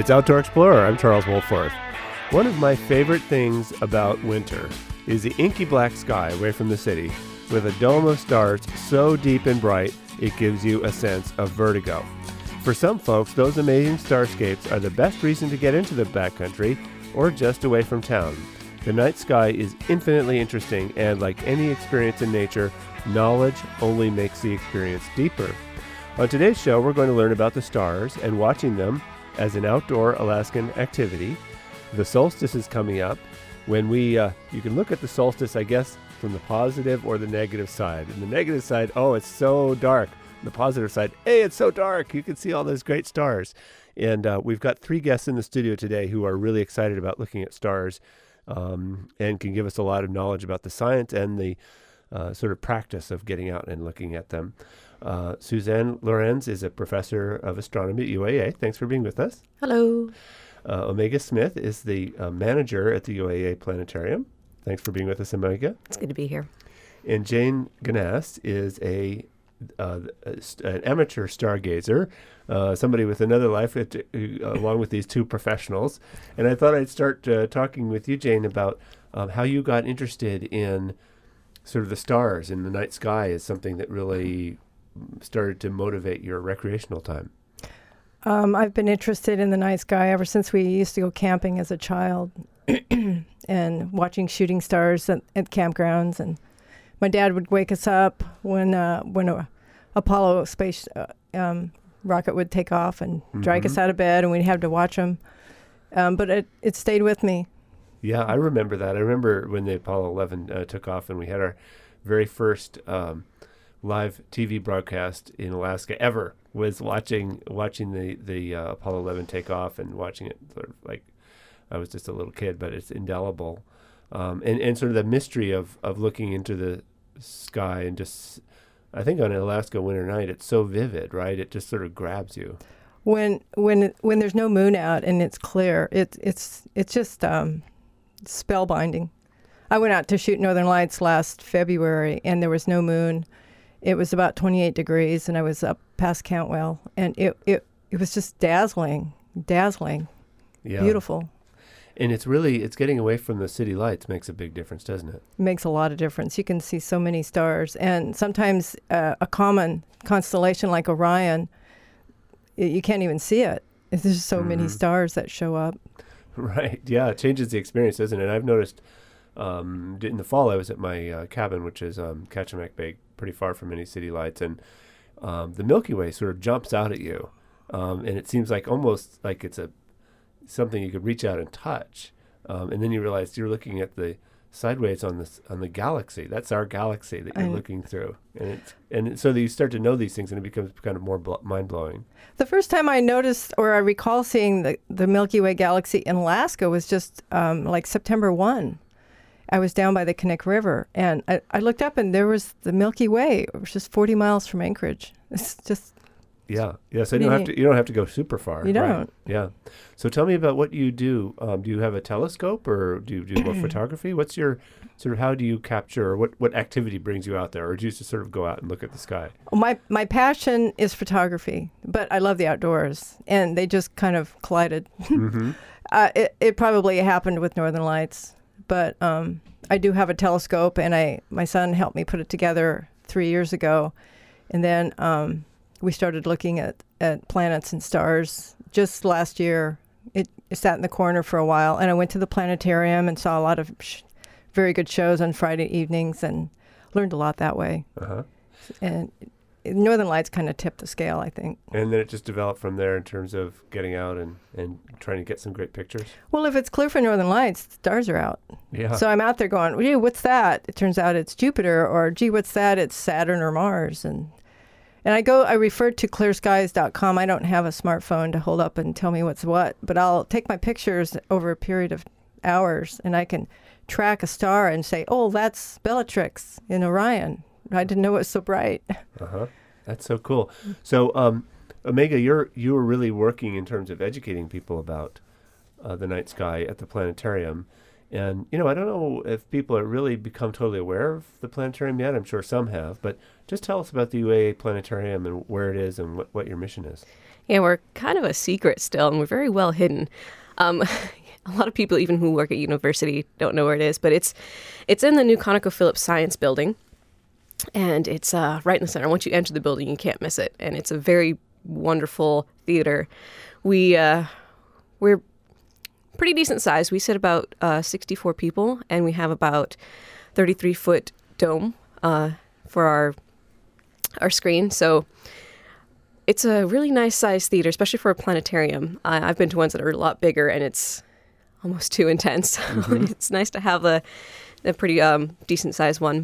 It's Outdoor Explorer. I'm Charles Wolforth. One of my favorite things about winter is the inky black sky away from the city with a dome of stars so deep and bright it gives you a sense of vertigo. For some folks, those amazing starscapes are the best reason to get into the backcountry or just away from town. The night sky is infinitely interesting, and like any experience in nature, knowledge only makes the experience deeper. On today's show, we're going to learn about the stars and watching them as an outdoor Alaskan activity. The solstice is coming up. When you can look at the solstice, I guess, from the positive or the negative side. And the negative side, oh, it's so dark. The positive side, hey, it's so dark. You can see all those great stars. And we've got 3 guests in the studio today who are really excited about looking at stars and can give us a lot of knowledge about the science and the sort of practice of getting out and looking at them. Suzanne Lorenz is a professor of astronomy at UAA. Thanks for being with us. Hello. Omega Smith is the manager at the UAA Planetarium. Thanks for being with us, Omega. It's good to be here. And Jane Ganast is an amateur stargazer, somebody with another life along with these 2 professionals. And I thought I'd start talking with you, Jane, about how you got interested in sort of the stars in the night sky as something that really started to motivate your recreational time. I've been interested in the night sky ever since we used to go camping as a child and watching shooting stars at campgrounds. And my dad would wake us up when a Apollo space rocket would take off and drag us out of bed, and we'd have to watch them. But it stayed with me. Yeah, I remember that. I remember when the Apollo 11 took off, and we had our very first live TV broadcast in Alaska ever was watching the Apollo 11 take off and watching it sort of like I was just a little kid, but it's indelible. And sort of the mystery of looking into the sky and just, I think on an Alaska winter night, it's so vivid, right? It just sort of grabs you. When there's no moon out and it's clear, it's just spellbinding. I went out to shoot Northern Lights last February, and there was no moon. It was about 28 degrees, and I was up past Cantwell, and it was just dazzling, yeah. Beautiful. And it's getting away from the city lights makes a big difference, doesn't it? It makes a lot of difference. You can see so many stars, and sometimes a common constellation like Orion, you can't even see it. There's so many stars that show up. Right. Yeah, it changes the experience, doesn't it? I've noticed in the fall I was at my cabin, which is Kachemak Bay, pretty far from any city lights, and the Milky Way sort of jumps out at you, and it seems like almost like it's something you could reach out and touch, and then you realize you're looking at the sideways on the galaxy. That's our galaxy that you're looking through, and so you start to know these things, and it becomes kind of more mind blowing. The first time I noticed, or I recall seeing the Milky Way galaxy in Alaska was just like September 1. I was down by the Knik River, and I looked up, and there was the Milky Way. It was just 40 miles from Anchorage. It's just yeah. So you don't have to go super far. You don't. Right? Yeah. So tell me about what you do. Do you have a telescope, or do you do more photography? What's your sort of, how do you capture, or what activity brings you out there, or do you just sort of go out and look at the sky? My passion is photography, but I love the outdoors, and they just kind of collided. It probably happened with Northern Lights. But I do have a telescope, and my son helped me put it together 3 years ago. And then we started looking at planets and stars just last year. It sat in the corner for a while, and I went to the planetarium and saw a lot of very good shows on Friday evenings and learned a lot that way. And Northern Lights kind of tipped the scale, I think. And then it just developed from there in terms of getting out and trying to get some great pictures? Well, if it's clear for Northern Lights, the stars are out. Yeah. So I'm out there going, gee, what's that? It turns out it's Jupiter, or gee, what's that? It's Saturn or Mars. And I refer to clearskies.com. I don't have a smartphone to hold up and tell me what's what, but I'll take my pictures over a period of hours, and I can track a star and say, oh, that's Bellatrix in Orion. I didn't know it was so bright. That's so cool. So, Omega, you were really working in terms of educating people about the night sky at the planetarium, And, I don't know if people have really become totally aware of the planetarium yet. I'm sure some have, but just tell us about the UAA Planetarium and where it is and what your mission is. Yeah, we're kind of a secret still, and we're very well hidden. A lot of people, even who work at university, don't know where it is, but it's in the new ConocoPhillips Science Building, and it's right in the center. Once you enter the building, you can't miss it, and it's a very wonderful theater. We're pretty decent size. We sit about 64 people, and we have about 33-foot dome for our screen. So it's a really nice size theater, especially for a planetarium. I've been to ones that are a lot bigger, and it's almost too intense. Mm-hmm. It's nice to have a pretty decent sized one.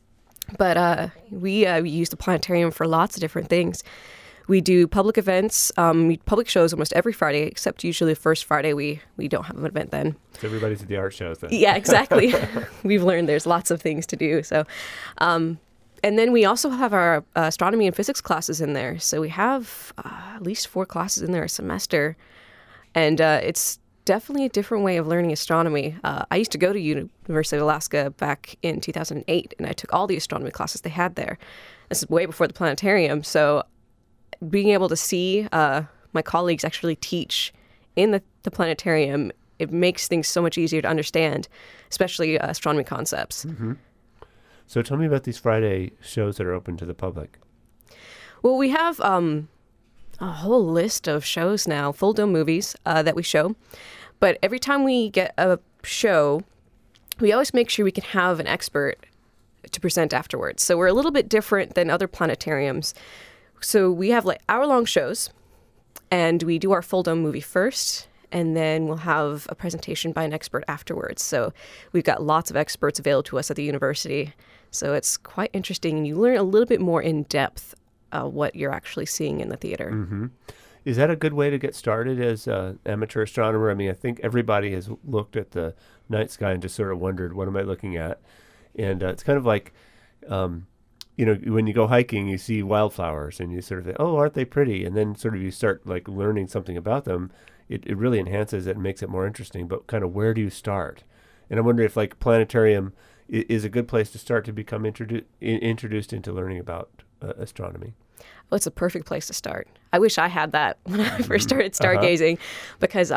But we use the planetarium for lots of different things. We do public events, public shows almost every Friday, except usually the first Friday we don't have an event then. So everybody's at the art shows then. Yeah, exactly. We've learned there's lots of things to do. So, and then we also have our astronomy and physics classes in there. So we have at least 4 classes in there a semester. And it's definitely a different way of learning astronomy. I used to go to University of Alaska back in 2008, and I took all the astronomy classes they had there. This is way before the planetarium. So being able to see my colleagues actually teach in the planetarium, it makes things so much easier to understand, especially astronomy concepts. Mm-hmm. So tell me about these Friday shows that are open to the public. Well, we have a whole list of shows now, full dome movies that we show. But every time we get a show, we always make sure we can have an expert to present afterwards. So we're a little bit different than other planetariums. So we have like hour-long shows, and we do our full dome movie first, and then we'll have a presentation by an expert afterwards. So we've got lots of experts available to us at the university. So it's quite interesting, and you learn a little bit more in depth what you're actually seeing in the theater. Mm-hmm. Is that a good way to get started as an amateur astronomer? I mean, I think everybody has looked at the night sky and just sort of wondered, what am I looking at? And it's kind of like, when you go hiking, you see wildflowers and you sort of think, oh, aren't they pretty? And then sort of you start like learning something about them. It really enhances it and makes it more interesting. But kind of where do you start? And I wonder if like planetarium is a good place to start to become introduced into learning about astronomy. Well, it's a perfect place to start. I wish I had that when I first started stargazing, because,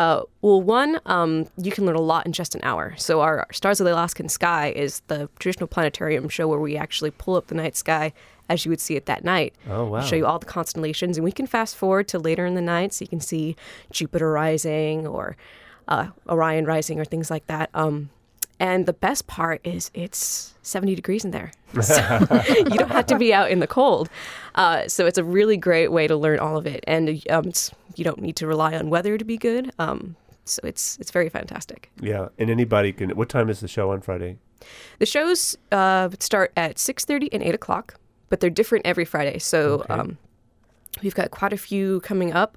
you can learn a lot in just an hour. So our Stars of the Alaskan Sky is the traditional planetarium show where we actually pull up the night sky as you would see it that night. Oh, wow. Show you all the constellations, and we can fast forward to later in the night so you can see Jupiter rising or Orion rising or things like that. And the best part is it's 70 degrees in there. So you don't have to be out in the cold. So it's a really great way to learn all of it. And you don't need to rely on weather to be good. So it's very fantastic. Yeah. And anybody can. What time is the show on Friday? The shows start at 6:30 and 8 o'clock, but they're different every Friday. So okay. We've got quite a few coming up.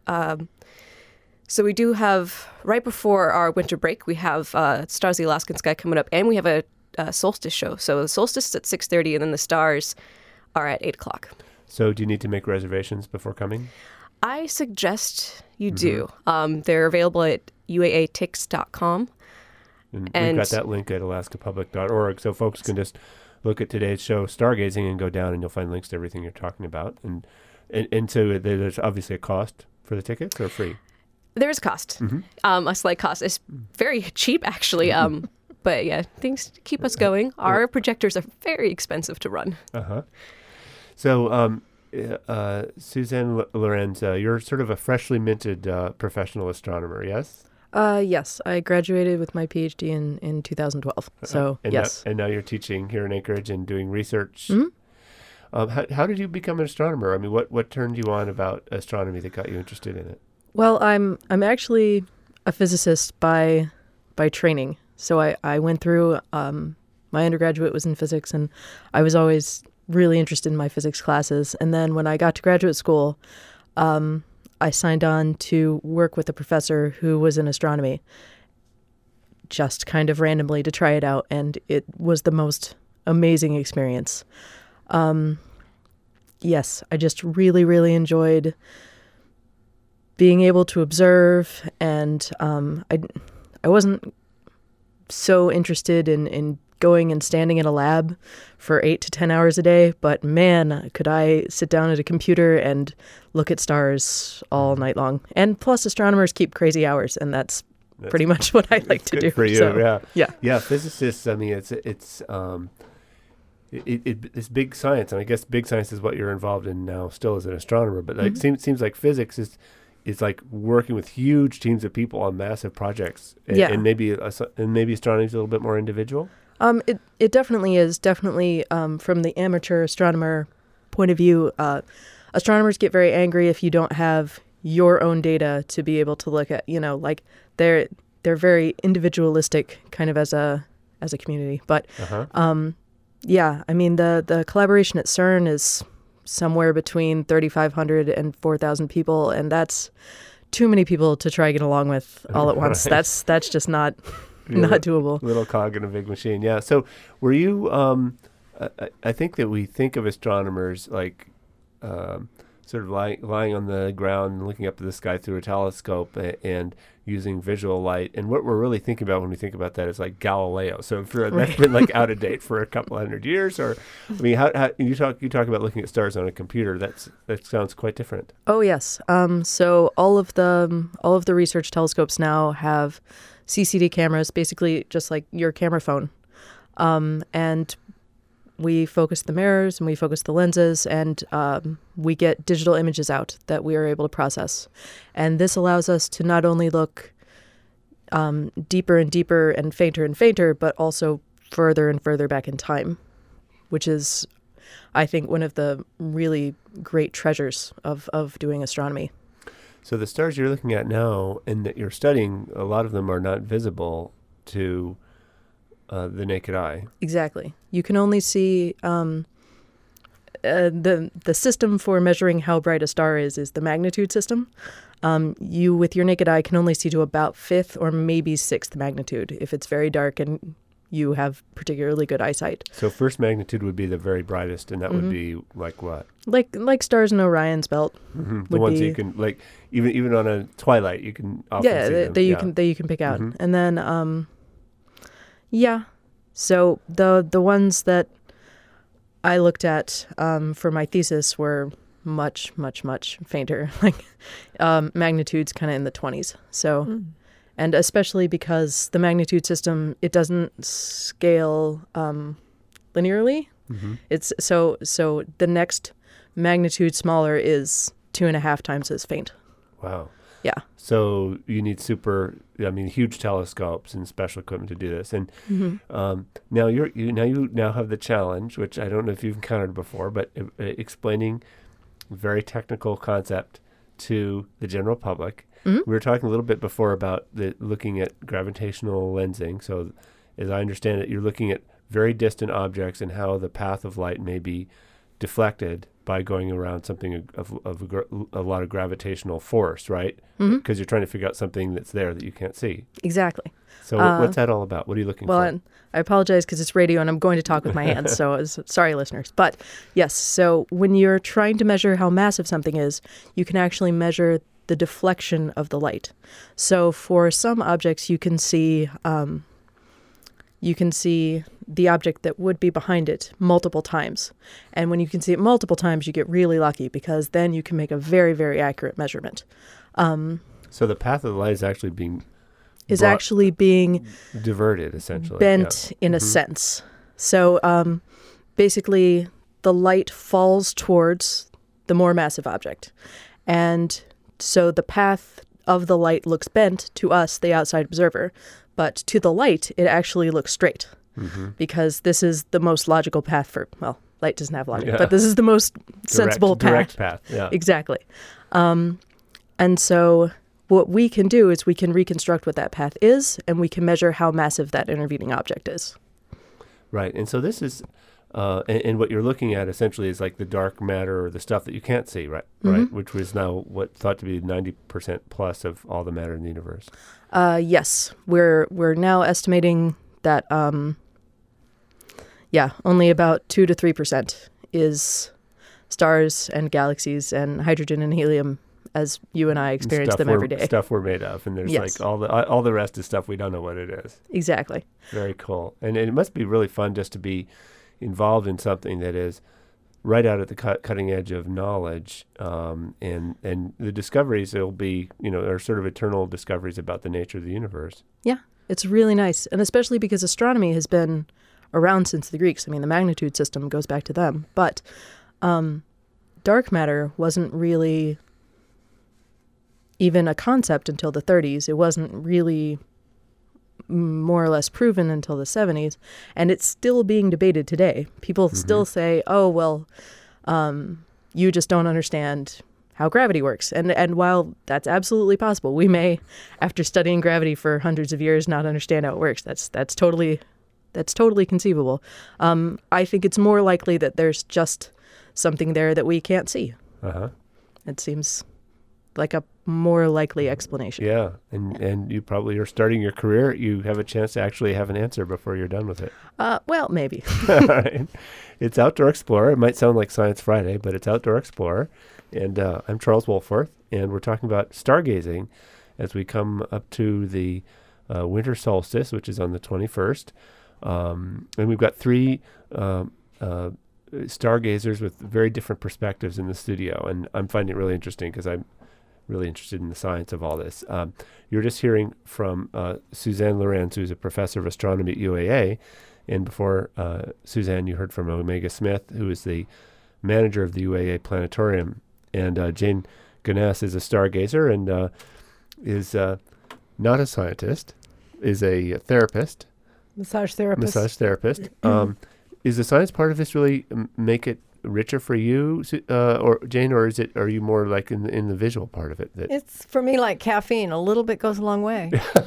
So we do have, right before our winter break, we have Stars of the Alaskan Sky coming up, and we have a solstice show. So the solstice is at 6:30, and then the stars are at 8 o'clock. So do you need to make reservations before coming? I suggest you do. They're available at uaatix.com. And we've got that link at alaskapublic.org, so folks can just look at today's show, Stargazing, and go down, and you'll find links to everything you're talking about. And so there's obviously a cost for the tickets, or free? There's a cost, a slight cost. It's very cheap, actually. But yeah, things keep us going. Our projectors are very expensive to run. So, Suzanne Lorenz, you're sort of a freshly minted professional astronomer, yes? Yes, I graduated with my PhD in 2012. So, yes. And now you're teaching here in Anchorage and doing research. Mm-hmm. How did you become an astronomer? I mean, what turned you on about astronomy that got you interested in it? Well, I'm actually a physicist by training. So I went through, my undergraduate was in physics, and I was always really interested in my physics classes. And then when I got to graduate school, I signed on to work with a professor who was in astronomy, just kind of randomly to try it out. And it was the most amazing experience. Yes, I just really, really enjoyed being able to observe, and I wasn't so interested in going and standing in a lab for 8 to 10 hours a day, but man, could I sit down at a computer and look at stars all night long. And plus, astronomers keep crazy hours, and that's pretty much what I like to do. For you, so, yeah. Physicists. I mean, it's big science, and I guess big science is what you're involved in now, still as an astronomer. But like, seems like physics is like working with huge teams of people on massive projects, and maybe astronomy is a little bit more individual. It definitely is. Definitely, from the amateur astronomer point of view, astronomers get very angry if you don't have your own data to be able to look at. You know, like they're very individualistic, kind of as a community. But yeah, I mean the collaboration at CERN is somewhere between 3,500 and 4,000 people, and that's too many people to try to get along with all at once. Right. That's just not doable. Little cog in a big machine. Yeah. So were you, I think that we think of astronomers like sort of lying on the ground and looking up at the sky through a telescope and using visual light. And what we're really thinking about when we think about that is like Galileo. So that's been like out of date for a couple hundred years. Or, I mean, how you talk about looking at stars on a computer. That sounds quite different. Oh yes. So all of the research telescopes now have CCD cameras, basically just like your camera phone. And we focus the mirrors and we focus the lenses, and we get digital images out that we are able to process. And this allows us to not only look deeper and deeper and fainter, but also further and further back in time, which is, I think, one of the really great treasures of doing astronomy. So the stars you're looking at now and that you're studying, a lot of them are not visible to the naked eye. Exactly. You can only see the system for measuring how bright a star is the magnitude system. You, with your naked eye, can only see to about 5th or maybe 6th magnitude if it's very dark and you have particularly good eyesight. So first magnitude would be the very brightest, and that would be like what? Like stars in Orion's belt. The ones you can, like, even on a twilight, you can often see them. That you can pick out. And then so the ones that I looked at for my thesis were much fainter, like magnitudes kind of in the 20s. So and especially because the magnitude system, it doesn't scale linearly. It's so the next magnitude smaller is 2.5 times as faint. Wow. Yeah. So you need huge telescopes and special equipment to do this. And now you now have the challenge, which I don't know if you've encountered before, but explaining a very technical concept to the general public. We were talking a little bit before about looking at gravitational lensing. So as I understand it, you're looking at very distant objects and how the path of light may be deflected by going around something of a lot of gravitational force, right? Because you're trying to figure out something that's there that you can't see. Exactly. So what's that all about? What are you looking for? Well, I apologize because it's radio and I'm going to talk with my hands, so sorry, listeners. But yes, so when you're trying to measure how massive something is, you can actually measure the deflection of the light. So for some objects, you can see the object that would be behind it multiple times. And when you can see it multiple times, you get really lucky because then you can make a very, very accurate measurement. So the path of the light is actually being diverted, essentially. Bent in a sense. So basically, the light falls towards the more massive object. And so the path of the light looks bent to us, the outside observer. But to the light, it actually looks straight. Because this is the most logical path for, well, light doesn't have logic, but this is the most sensible path. Direct path, yeah. Exactly. And so what we can do is we can reconstruct what that path is, and we can measure how massive that intervening object is. Right. And so this is, and what you're looking at essentially is like the dark matter or the stuff that you can't see, right? Right. Which was now what thought to be 90% plus of all the matter in the universe. Yes. We're now estimating that, only about 2 to 3% is stars and galaxies and hydrogen and helium as you and I experience Stuff them every day. Stuff we're made of, and there's Yes. like all the rest is stuff we don't know what it is. Exactly. Very cool, and it must be really fun just to be involved in something that is right out at the cutting edge of knowledge, and the discoveries will be, are sort of eternal discoveries about the nature of the universe. Yeah, it's really nice, and especially because astronomy has been around since the Greeks. I mean, the magnitude system goes back to them, but dark matter wasn't really even a concept until the 30s. It wasn't really more or less proven until the 70s, and it's still being debated today. People still say, oh, well, you just don't understand how gravity works. And while that's absolutely possible, we may, after studying gravity for hundreds of years, not understand how it works. That's totally conceivable. I think it's more likely that there's just something there that we can't see. It seems like a more likely explanation. Yeah, and you probably are starting your career. You have a chance to actually have an answer before you're done with it. Well, maybe. All right. It's Outdoor Explorer. It might sound like Science Friday, but it's Outdoor Explorer. And I'm Charles Wolforth, and we're talking about stargazing as we come up to the winter solstice, which is on the 21st. And we've got three stargazers with very different perspectives in the studio. And I'm finding it really interesting because I'm really interested in the science of all this. You're just hearing from Suzanne Lorenz, who's a professor of astronomy at UAA. And before Suzanne, you heard from Omega Smith, who is the manager of the UAA Planetarium. And Jane Ganes is a stargazer and is not a scientist, is a therapist. Massage therapist. Is the science part of this really make it richer for you, or Jane, or are you more like in the visual part of it? It's for me like caffeine. A little bit goes a long way.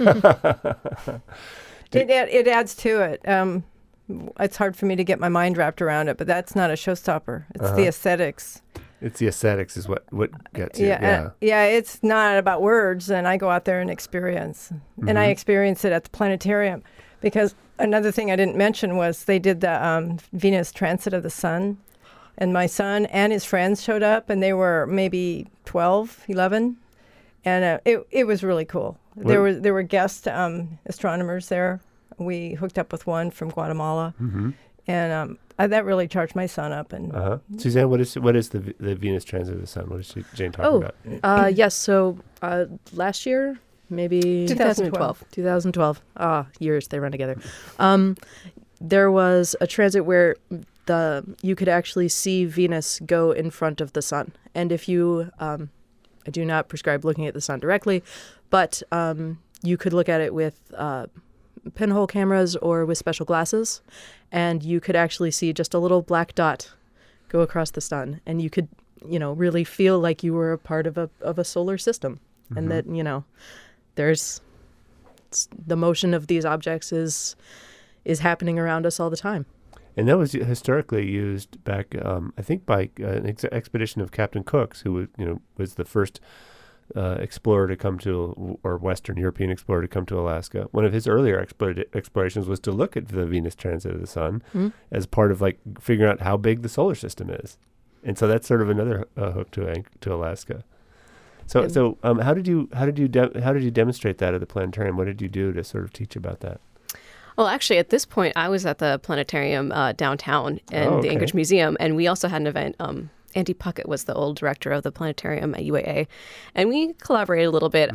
It adds to it. It's hard for me to get my mind wrapped around it, but that's not a showstopper. It's the aesthetics. It's the aesthetics is what gets you. Yeah. It's not about words, and I go out there and experience. And I experience it at the planetarium, because another thing I didn't mention was they did the Venus transit of the sun, and my son and his friends showed up, and they were maybe 12, 11, and it was really cool. There were guest astronomers there. We hooked up with one from Guatemala, and that really charged my son up. And Suzanne, what is the Venus transit of the sun? What is Jane talking about? Yes. So last year, maybe 2012. 2012. Years, they run together. There was a transit where you could actually see Venus go in front of the sun. And if you, I do not prescribe looking at the sun directly, but you could look at it with pinhole cameras or with special glasses, and you could actually see just a little black dot go across the sun, and you could, really feel like you were a part of a solar system, and that, there's the motion of these objects is happening around us all the time. And that was historically used back, I think, by an expedition of Captain Cook's, who was the first explorer to come to, or Western European explorer to come to Alaska. One of his earlier explorations was to look at the Venus transit of the sun as part of like figuring out how big the solar system is, and so that's sort of another hook to Alaska. So how did you demonstrate that at the planetarium? What did you do to sort of teach about that? Well, actually, at this point, I was at the planetarium downtown in the Anchorage Museum, and we also had an event. Andy Puckett was the old director of the planetarium at UAA, and we collaborated a little bit.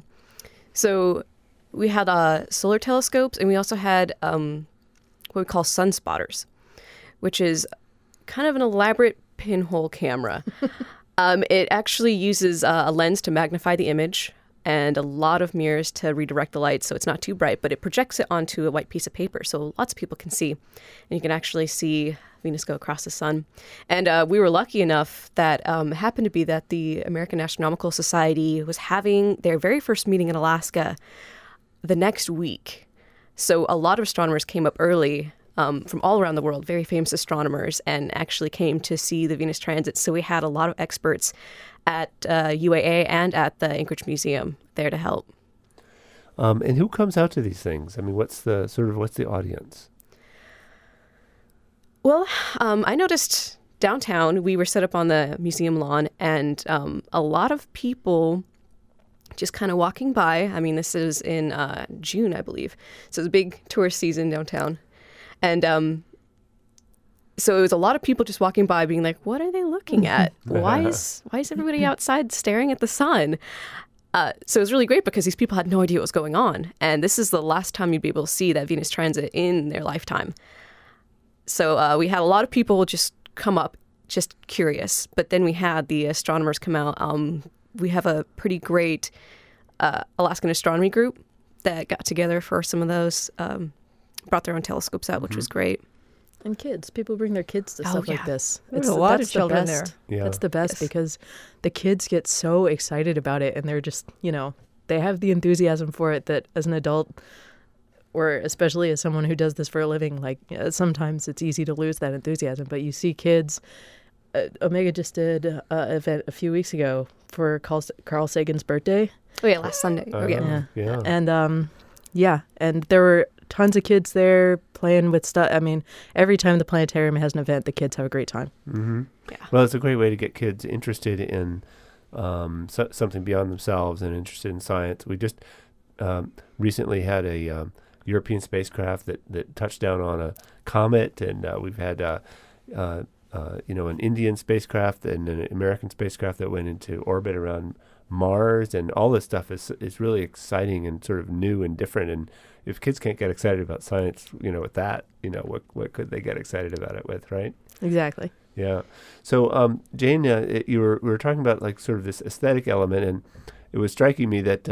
So we had solar telescopes, and we also had what we call sun spotters, which is kind of an elaborate pinhole camera. It actually uses a lens to magnify the image and a lot of mirrors to redirect the light so it's not too bright, but it projects it onto a white piece of paper so lots of people can see. And you can actually see Venus go across the sun. And we were lucky enough that it happened to be that the American Astronomical Society was having their very first meeting in Alaska the next week. So a lot of astronomers came up early from all around the world, very famous astronomers, and actually came to see the Venus transit. So we had a lot of experts at UAA and at the Anchorage Museum there to help. And who comes out to these things? I mean, what's the audience? Well, I noticed downtown, we were set up on the museum lawn, and a lot of people just kind of walking by. I mean, this is in June, I believe. So it's a big tourist season downtown. And so it was a lot of people just walking by being like, what are they looking at? Why is everybody outside staring at the sun? So it was really great because these people had no idea what was going on. And this is the last time you'd be able to see that Venus transit in their lifetime. So we had a lot of people just come up, just curious. But then we had the astronomers come out. We have a pretty great Alaskan astronomy group that got together for some of those, brought their own telescopes out, which was great. And kids. People bring their kids to stuff like this. There's a lot of children there. there. Yeah. That's the best because the kids get so excited about it and they're just, they have the enthusiasm for it that as an adult or especially as someone who does this for a living, like sometimes it's easy to lose that enthusiasm. But you see kids. Omega just did an event a few weeks ago for Carl Sagan's birthday. Oh, yeah, last Sunday. Yeah. And, and there were tons of kids there playing with stuff. I mean, every time the planetarium has an event, the kids have a great time. Mm-hmm. Yeah. Well, it's a great way to get kids interested in something beyond themselves and interested in science. We just recently had a European spacecraft that touched down on a comet, and we've had an Indian spacecraft and an American spacecraft that went into orbit around Mars, and all this stuff is really exciting and sort of new and different. And if kids can't get excited about science, with that, what could they get excited about it with, right? Exactly. Yeah. So, Jane, we were talking about like sort of this aesthetic element, and it was striking me that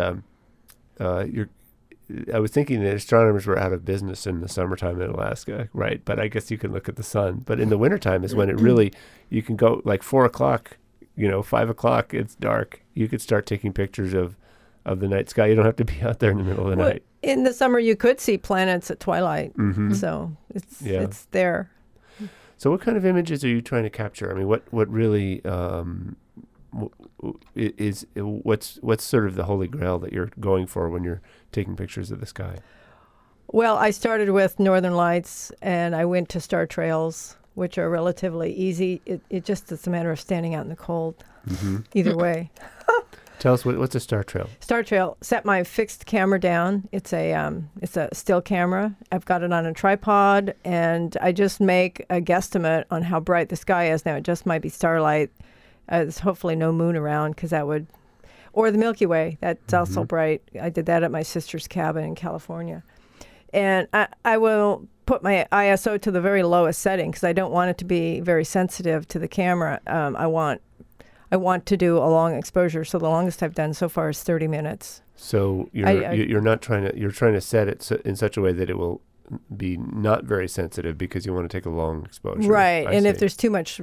I was thinking that astronomers were out of business in the summertime in Alaska, right? But I guess you can look at the sun. But in the wintertime is when it really, you can go like 4 o'clock, 5 o'clock, it's dark. You could start taking pictures of the night sky. You don't have to be out there in the middle of the night. In the summer, you could see planets at twilight. Mm-hmm. So it's there. So what kind of images are you trying to capture? I mean, what really what's sort of the holy grail that you're going for when you're taking pictures of the sky? Well, I started with Northern Lights, and I went to star trails, which are relatively easy. It just is a matter of standing out in the cold. Mm-hmm. Either way. Tell us what's a star trail? Star trail. Set my fixed camera down. It's a still camera. I've got it on a tripod, and I just make a guesstimate on how bright the sky is. Now it just might be starlight. There's hopefully no moon around because that would, or the Milky Way. That's also bright. I did that at my sister's cabin in California, and I will put my ISO to the very lowest setting because I don't want it to be very sensitive to the camera. I want to do a long exposure, so the longest I've done so far is 30 minutes. So you're trying to set it in such a way that it will be not very sensitive because you want to take a long exposure. Right, and see. if there's too much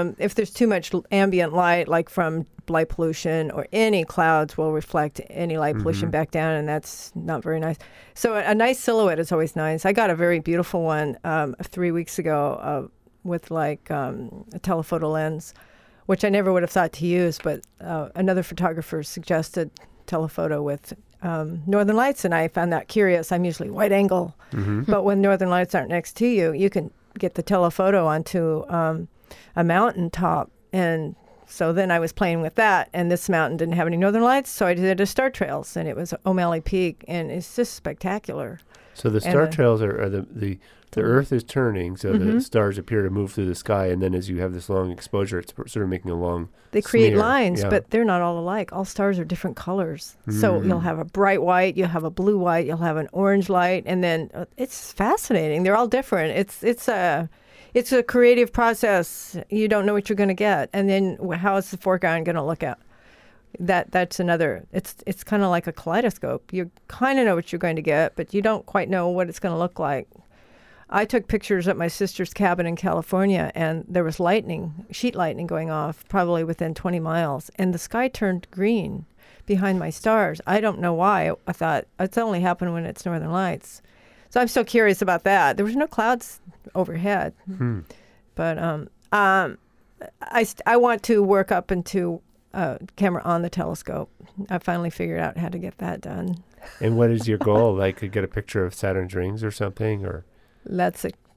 ambient light, like from light pollution or any clouds, will reflect any light pollution back down, and that's not very nice. So a nice silhouette is always nice. I got a very beautiful one 3 weeks ago with like a telephoto lens, which I never would have thought to use, but another photographer suggested telephoto with Northern Lights, and I found that curious. I'm usually wide angle, but when Northern Lights aren't next to you, you can get the telephoto onto a mountain top. And so then I was playing with that, and this mountain didn't have any Northern Lights, so I did a star trails, and it was O'Malley Peak, and it's just spectacular. So the star trails are the Earth is turning, so the stars appear to move through the sky, and then as you have this long exposure, it's sort of making a long They create smear. lines, Yeah. but they're not all alike. All stars are different colors. So you'll have a bright white, you'll have a blue white, you'll have an orange light, and then it's fascinating. They're all different. It's a creative process. You don't know what you're going to get, and then how is the foreground going to look at? That's another. It's kind of like a kaleidoscope. You kind of know what you're going to get, but you don't quite know what it's going to look like. I took pictures at my sister's cabin in California, and there was sheet lightning going off probably within 20 miles, and the sky turned green behind my stars. I don't know why. I thought it's only happened when it's Northern Lights. So I'm still curious about that. There was no clouds overhead. But I want to work up into camera on the telescope. I finally figured out how to get that done. And what is your goal? Like to get a picture of Saturn's rings or something, or? That's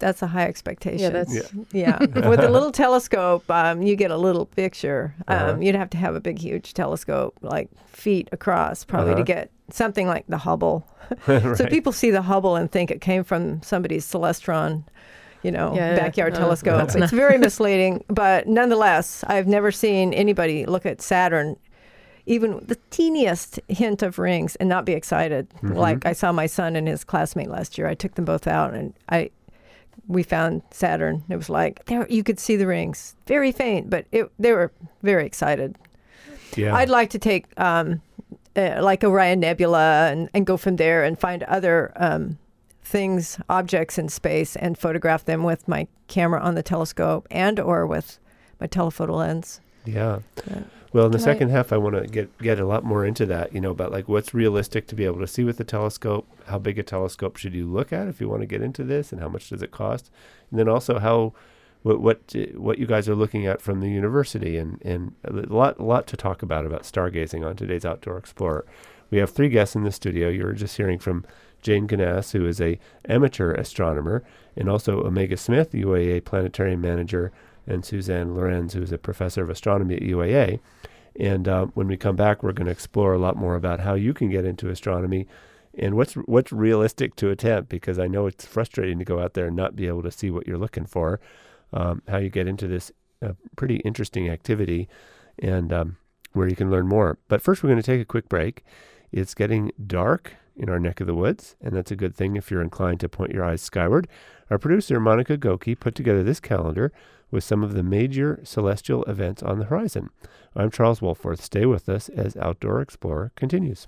that's a high expectation. Yeah, Yeah. With a little telescope, you get a little picture. Uh-huh. You'd have to have a big, huge telescope, like feet across, probably to get something like the Hubble. Right. So people see the Hubble and think it came from somebody's Celestron, Yeah, backyard no, telescope. that's It's very misleading, but nonetheless, I've never seen anybody look at Saturn, even the teeniest hint of rings, and not be excited. Mm-hmm. Like I saw my son and his classmate last year. I took them both out, and we found Saturn. It was like there you could see the rings, very faint, but they were very excited. Yeah. I'd like to take like Orion Nebula and go from there and find other things, objects in space, and photograph them with my camera on the telescope or with my telephoto lens. Yeah. Well, in the Can second half, I want to get a lot more into that, about like what's realistic to be able to see with the telescope, how big a telescope should you look at if you want to get into this, and how much does it cost, and then also what you guys are looking at from the university, and a lot to talk about stargazing on today's Outdoor Explorer. We have 3 guests in the studio. You're just hearing from Jane Ganas, who is a amateur astronomer, and also Omega Smith, UAA planetarium manager, and Suzanne Lorenz, who is a professor of astronomy at UAA. And when we come back, we're going to explore a lot more about how you can get into astronomy and what's realistic to attempt, because I know it's frustrating to go out there and not be able to see what you're looking for, how you get into this pretty interesting activity, and where you can learn more. But first, we're going to take a quick break. It's getting dark in our neck of the woods, and that's a good thing if you're inclined to point your eyes skyward. Our producer, Monica Goki, put together this calendar with some of the major celestial events on the horizon. I'm Charles Wolforth. Stay with us as Outdoor Explorer continues.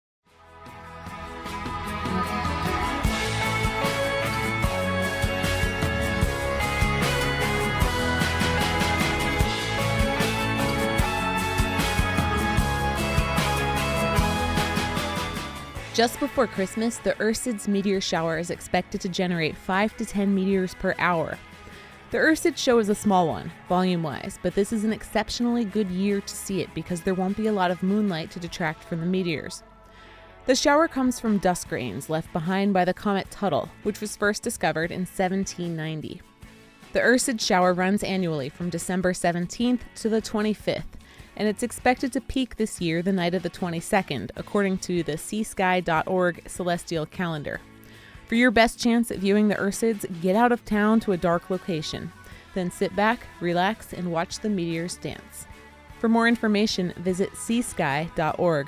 Just before Christmas, the Ursids meteor shower is expected to generate 5 to 10 meteors per hour. The Ursid show is a small one, volume-wise, but this is an exceptionally good year to see it because there won't be a lot of moonlight to detract from the meteors. The shower comes from dust grains left behind by the comet Tuttle, which was first discovered in 1790. The Ursid shower runs annually from December 17th to the 25th, and it's expected to peak this year the night of the 22nd, according to the seasky.org celestial calendar. For your best chance at viewing the Ursids, get out of town to a dark location. Then sit back, relax, and watch the meteors dance. For more information, visit seasky.org.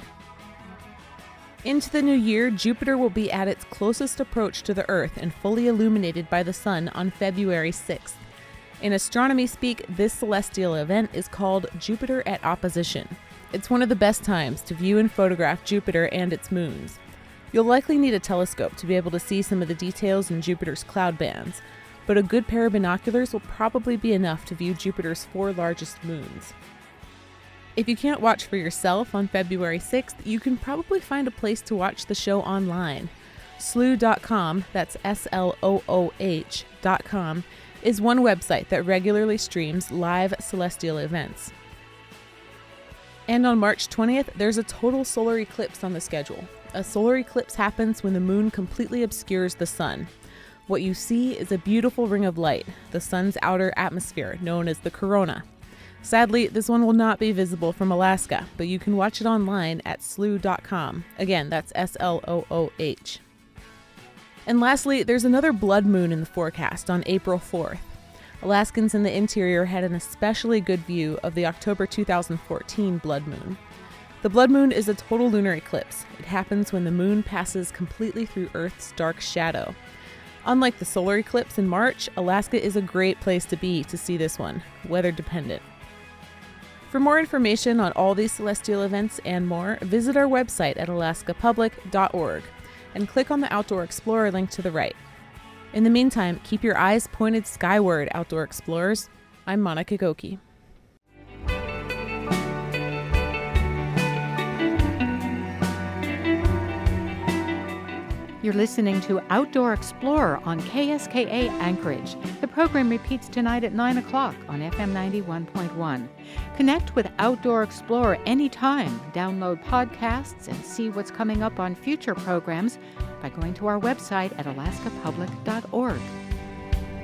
Into the new year, Jupiter will be at its closest approach to the Earth and fully illuminated by the sun on February 6th. In astronomy speak, this celestial event is called Jupiter at opposition. It's one of the best times to view and photograph Jupiter and its moons. You'll likely need a telescope to be able to see some of the details in Jupiter's cloud bands, but a good pair of binoculars will probably be enough to view Jupiter's 4 largest moons. If you can't watch for yourself on February 6th, you can probably find a place to watch the show online. Slooh.com, that's SLOOH.com, is one website that regularly streams live celestial events. And on March 20th, there's a total solar eclipse on the schedule. A solar eclipse happens when the moon completely obscures the sun. What you see is a beautiful ring of light, the sun's outer atmosphere, known as the corona. Sadly, this one will not be visible from Alaska, but you can watch it online at slooh.com. Again, that's SLOOH. And lastly, there's another blood moon in the forecast on April 4th. Alaskans in the interior had an especially good view of the October 2014 blood moon. The blood moon is a total lunar eclipse. It happens when the moon passes completely through Earth's dark shadow. Unlike the solar eclipse in March, Alaska is a great place to be to see this one, weather dependent. For more information on all these celestial events and more, visit our website at alaskapublic.org and click on the Outdoor Explorer link to the right. In the meantime, keep your eyes pointed skyward, Outdoor Explorers. I'm Monica Goki. You're listening to Outdoor Explorer on KSKA Anchorage. The program repeats tonight at 9 o'clock on FM 91.1. Connect with Outdoor Explorer anytime. Download podcasts and see what's coming up on future programs by going to our website at alaskapublic.org.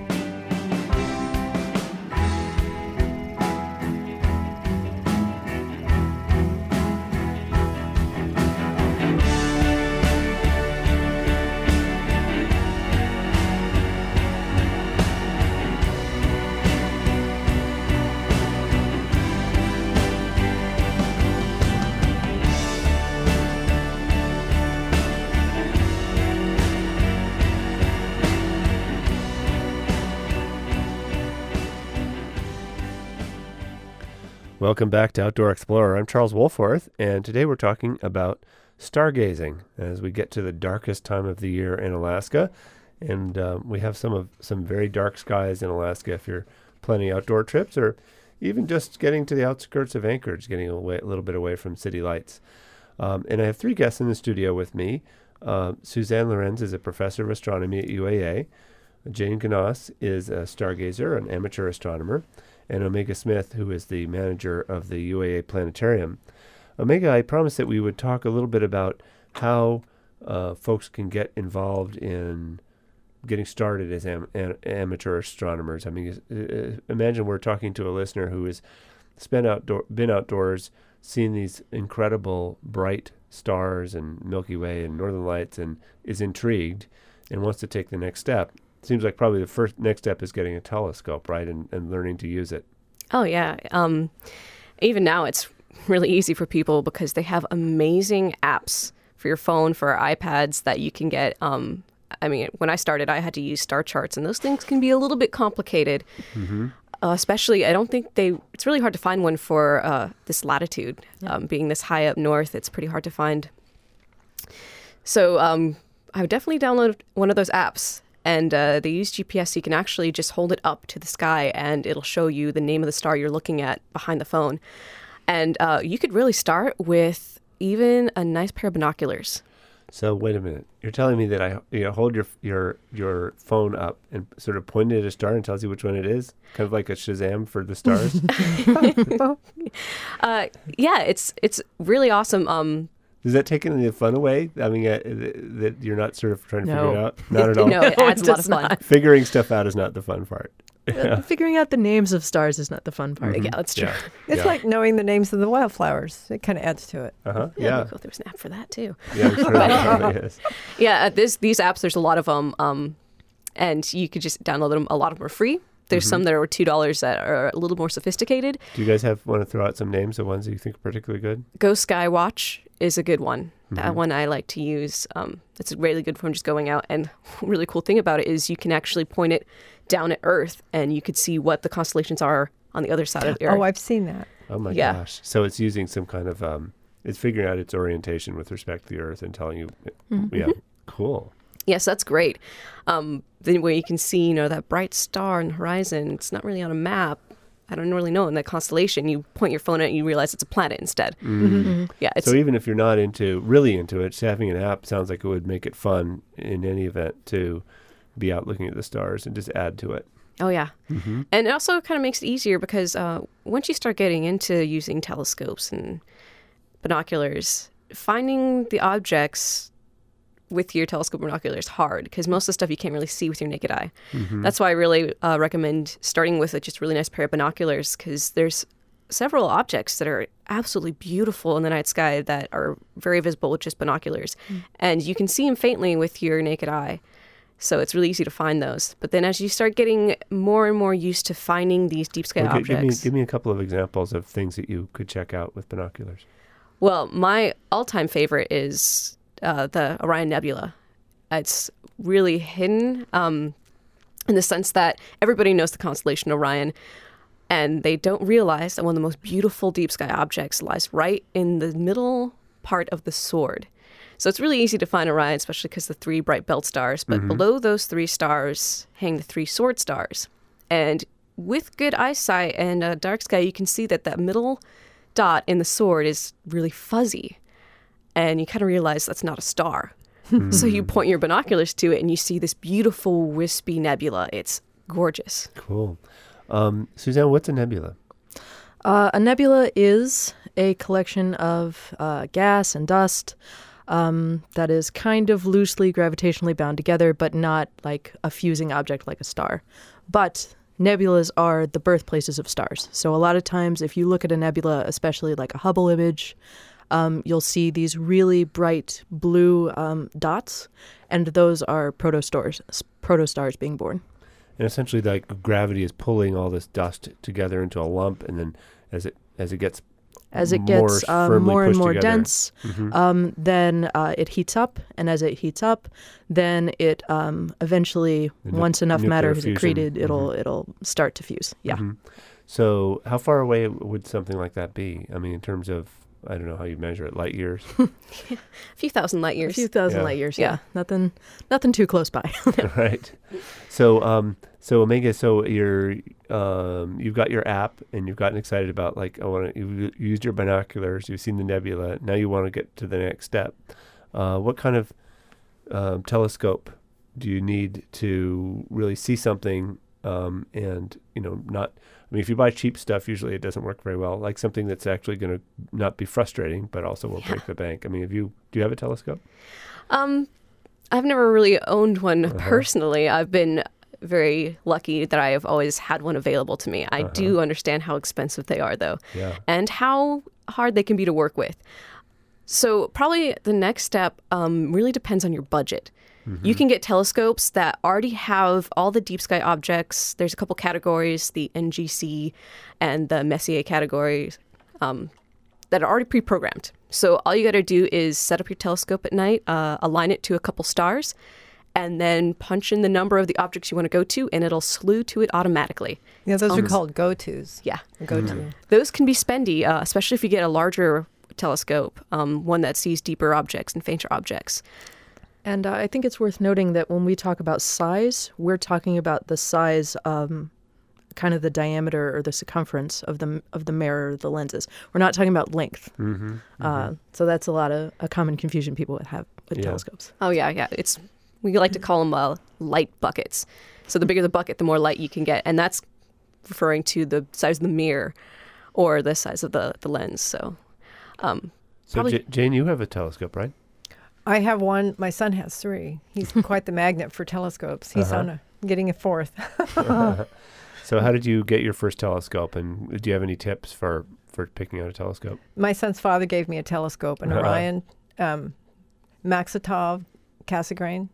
Welcome back to Outdoor Explorer. I'm Charles Wolforth, and today we're talking about stargazing as we get to the darkest time of the year in Alaska. And we have some very dark skies in Alaska if you're planning outdoor trips or even just getting to the outskirts of Anchorage, getting a little bit away from city lights. And I have three guests in the studio with me. Suzanne Lorenz is a professor of astronomy at UAA. Jane Ganasse is a stargazer, an amateur astronomer. And Omega Smith, who is the manager of the UAA Planetarium. Omega, I promised that we would talk a little bit about how folks can get involved in getting started as amateur astronomers. I mean, imagine we're talking to a listener who has been outdoors, seen these incredible bright stars and Milky Way and Northern Lights, and is intrigued and wants to take the next step. Seems like probably the first next step is getting a telescope, right, and learning to use it. Oh, yeah. Even now, it's really easy for people because they have amazing apps for your phone, for iPads that you can get. I mean, when I started, I had to use star charts, and those things can be a little bit complicated. Mm-hmm. Especially, I don't think it's really hard to find one for this latitude. Yeah. Being this high up north, it's pretty hard to find. So I would definitely download one of those apps. And they use GPS, so you can actually just hold it up to the sky, and it'll show you the name of the star you're looking at behind the phone. And you could really start with even a nice pair of binoculars. So wait a minute. You're telling me that I hold your phone up and sort of point it at a star and tells you which one it is? Kind of like a Shazam for the stars? Yeah, it's really awesome. Does that take any of the fun away? I mean, that you're not sort of trying to figure it out? Not at all? No, it adds a lot of fun. Figuring stuff out is not the fun part. Yeah. Figuring out the names of stars is not the fun part. Mm-hmm. Yeah, that's true. Yeah. It's like knowing the names of the wildflowers. It kind of adds to it. Uh-huh. Yeah. Cool. There was an app for that, too. Yeah, I'm sure there is. Yeah, these apps, there's a lot of them, and you could just download them. A lot of them are free. There's some that are $2 that are a little more sophisticated. Do you guys want to throw out some names of ones that you think are particularly good? Go Skywatch is a good one. That one I like to use. It's really good for just going out. And really cool thing about it is you can actually point it down at Earth, and you could see what the constellations are on the other side of the Earth. Oh, I've seen that. Oh my gosh! So it's using some kind of it's figuring out its orientation with respect to the Earth and telling you. Yeah, cool. Yes, that's great. Then where you can see, that bright star on the horizon. It's not really on a map. I don't really know in that constellation. You point your phone at it, and you realize it's a planet instead. Mm-hmm. Yeah. So even if you're not really into it, just having an app sounds like it would make it fun in any event to be out looking at the stars and just add to it. Oh, yeah. Mm-hmm. And it also kind of makes it easier because once you start getting into using telescopes and binoculars, finding the objects with your telescope binoculars is hard because most of the stuff you can't really see with your naked eye. Mm-hmm. That's why I really recommend starting with just a really nice pair of binoculars because there's several objects that are absolutely beautiful in the night sky that are very visible with just binoculars. And you can see them faintly with your naked eye. So it's really easy to find those. But then as you start getting more and more used to finding these deep sky objects... Give me a couple of examples of things that you could check out with binoculars. Well, my all-time favorite is the Orion Nebula. It's really hidden in the sense that everybody knows the constellation Orion, and they don't realize that one of the most beautiful deep sky objects lies right in the middle part of the sword. So it's really easy to find Orion, especially because the three bright belt stars. But below those three stars hang the three sword stars. And with good eyesight and a dark sky, you can see that middle dot in the sword is really fuzzy. And you kind of realize that's not a star. So you point your binoculars to it and you see this beautiful wispy nebula. It's gorgeous. Cool. Suzanne, what's a nebula? A nebula is a collection of gas and dust that is kind of loosely gravitationally bound together, but not like a fusing object like a star. But nebulas are the birthplaces of stars. So a lot of times if you look at a nebula, especially like a Hubble image, you'll see these really bright blue dots, and those are protostars being born. And essentially, like gravity is pulling all this dust together into a lump, and then as it gets more and more dense, then it heats up, and as it heats up, then it eventually, once enough matter is accreted, it'll start to fuse. Yeah. So how far away would something like that be? I mean, in terms of, I don't know how you measure it, light years. A few thousand light A years. few thousand Yeah. light years. Yeah. Yeah. Nothing too close by. Right. So, so Omega, so you've got your app and you've gotten excited about, like, you've used your binoculars, you've seen the nebula. Now you want to get to the next step. What kind of telescope do you need to really see something? And, not, I mean, if you buy cheap stuff, usually it doesn't work very well. Like something that's actually going to not be frustrating, but also will break the bank. I mean, do you have a telescope? I've never really owned one personally. I've been very lucky that I have always had one available to me. I do understand how expensive they are, though, Yeah. and how hard they can be to work with. So probably the next step really depends on your budget. You can get telescopes that already have all the deep sky objects. There's a couple categories, the NGC and the Messier categories, that are already pre-programmed. So all you got to do is set up your telescope at night, align it to a couple stars, and then punch in the number of the objects you want to go to, and it'll slew to it automatically. Yeah, those are called go-tos. Yeah. Go-to. Those can be spendy, especially if you get a larger telescope, one that sees deeper objects and fainter objects. And I think it's worth noting that when we talk about size, we're talking about the size, kind of the diameter or the circumference of the mirror, the lenses. We're not talking about length. So that's a common confusion people would have with Yeah. telescopes. Oh, yeah. We like to call them light buckets. So the bigger the bucket, the more light you can get. And that's referring to the size of the mirror or the size of the lens. So, So probably- Jane, you have a telescope, right? I have one. My son has 3. He's quite the magnet for telescopes. He's getting a 4th. So how did you get your first telescope, and do you have any tips for picking out a telescope? My son's father gave me a telescope, an Orion Maxitov Cassegrain.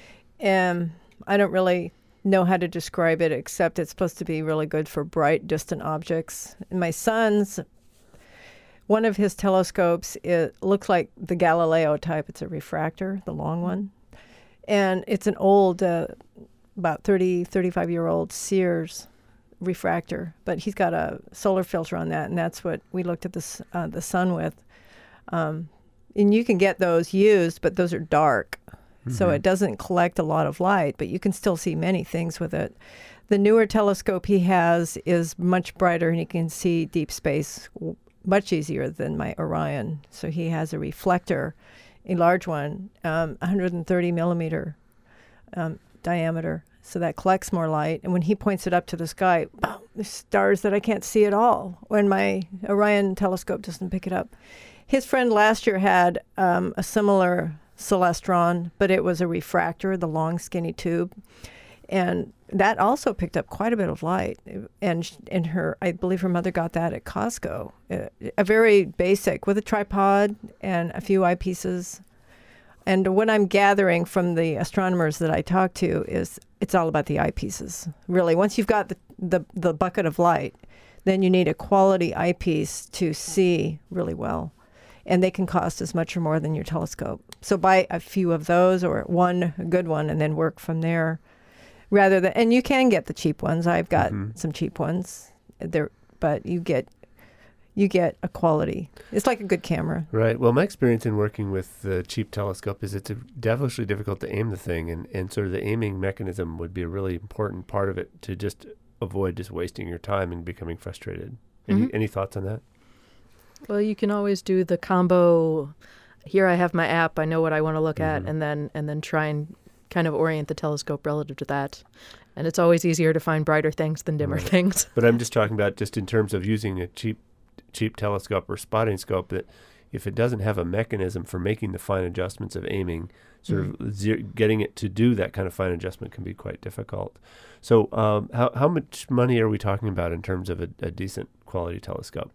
I don't really know how to describe it, except it's supposed to be really good for bright, distant objects. And my son's, one of his telescopes, it looks like the Galileo type. It's a refractor, the long one. And it's an old, about 35-year-old Sears refractor. But he's got a solar filter on that, and that's what we looked at the sun with. And you can get those used, but those are dark. So it doesn't collect a lot of light, but you can still see many things with it. The newer telescope he has is much brighter, and he can see deep space much easier than my Orion. So he has a reflector, a large one, 130 millimeter diameter. So that collects more light. And when he points it up to the sky, boom, there's stars that I can't see at all when my Orion telescope doesn't pick it up. His friend last year had a similar Celestron, but it was a refractor, the long skinny tube. And that also picked up quite a bit of light. And I believe her mother got that at Costco. A very basic, with a tripod and a few eyepieces. And what I'm gathering from the astronomers that I talk to is it's all about the eyepieces. Really, once you've got the bucket of light, then you need a quality eyepiece to see really well. And they can cost as much or more than your telescope. So buy a few of those, or one good one, and then work from there. And you can get the cheap ones. I've got some cheap ones there, but you get a quality. It's like a good camera. Right. Well, my experience in working with the cheap telescope is it's definitely difficult to aim the thing, and sort of the aiming mechanism would be a really important part of it to just avoid just wasting your time and becoming frustrated. Any thoughts on that? Well, you can always do the combo. Here I have my app. I know what I want to look at, and then try and kind of orient the telescope relative to that. And it's always easier to find brighter things than dimmer things. But I'm just talking about just in terms of using a cheap telescope or spotting scope, that if it doesn't have a mechanism for making the fine adjustments of aiming, sort of getting it to do that kind of fine adjustment can be quite difficult. So how much money are we talking about in terms of a decent quality telescope?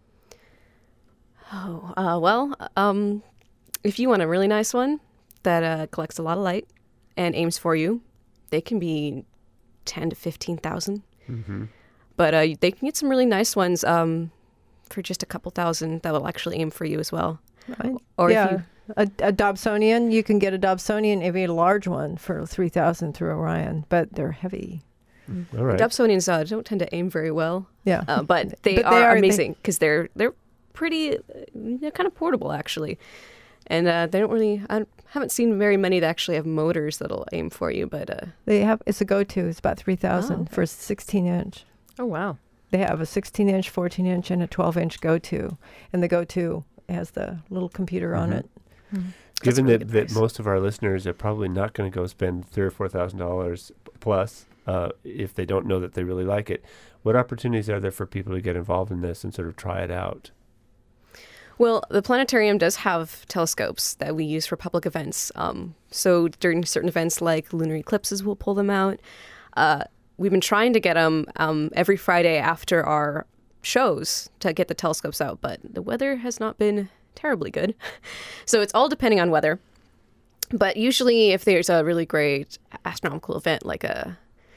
If you want a really nice one that collects a lot of light and aims for you, they can be $10,000 to $15,000. But they can get some really nice ones for just a couple thousand that will actually aim for you as well. Right. Or yeah, if you, a Dobsonian, you can get a Dobsonian, if you get a large one, for $3,000 through Orion, but they're heavy. All right. Dobsonians don't tend to aim very well. Yeah. But they are amazing because they're pretty, they're kind of portable actually, and they don't really. I haven't seen very many that actually have motors that'll aim for you, but they have. It's a go-to. It's about $3,000 for a 16-inch. Oh, wow. They have a 16-inch, 14-inch, and a 12-inch go-to, and the go-to has the little computer on it. Mm-hmm. Given that most of our listeners are probably not going to go spend $3,000 or $4,000 plus if they don't know that they really like it, what opportunities are there for people to get involved in this and sort of try it out? Well, the planetarium does have telescopes that we use for public events. So during certain events like lunar eclipses, we'll pull them out. We've been trying to get them every Friday after our shows to get the telescopes out, but the weather has not been terribly good. So it's all depending on weather. But usually if there's a really great astronomical event, like a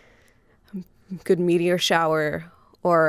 good meteor shower or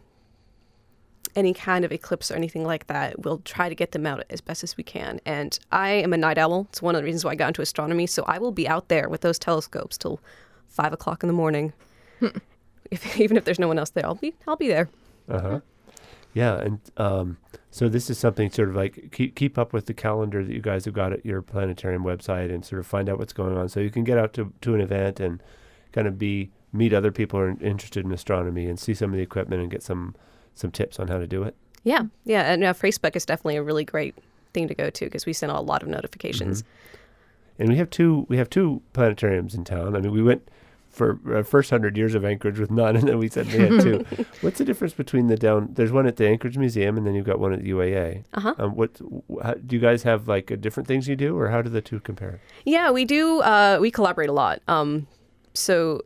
any kind of eclipse or anything like that, we'll try to get them out as best as we can. And I am a night owl. It's one of the reasons why I got into astronomy. So I will be out there with those telescopes till 5 o'clock in the morning. Even if there's no one else there, I'll be there. Uh-huh. Yeah, and so this is something sort of like keep up with the calendar that you guys have got at your planetarium website and sort of find out what's going on. So you can get out to an event and kind of meet other people who are interested in astronomy and see some of the equipment and get some tips on how to do it. Yeah. And Facebook is definitely a really great thing to go to because we send out a lot of notifications. Mm-hmm. And we have two planetariums in town. I mean, we went for our first 100 years of Anchorage with none, and then we said they had two. What's the difference between there's one at the Anchorage Museum, and then you've got one at the UAA. Uh-huh. Do you guys have like different things you do, or how do the two compare? Yeah, we do. We collaborate a lot. So